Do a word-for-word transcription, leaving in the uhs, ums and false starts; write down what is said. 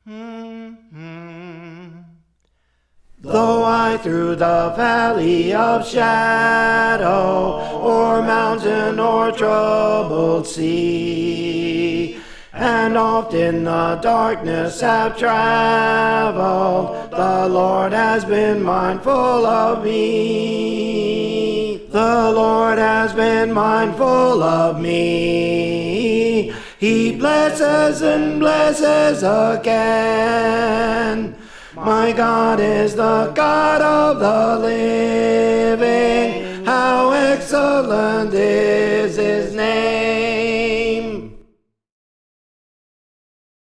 Though I through the valley of shadow, or mountain or troubled sea, and oft in the darkness have traveled, the Lord has been mindful of me. The Lord has been mindful of me. He blesses and blesses again. My God is the God of the living. How excellent is His name.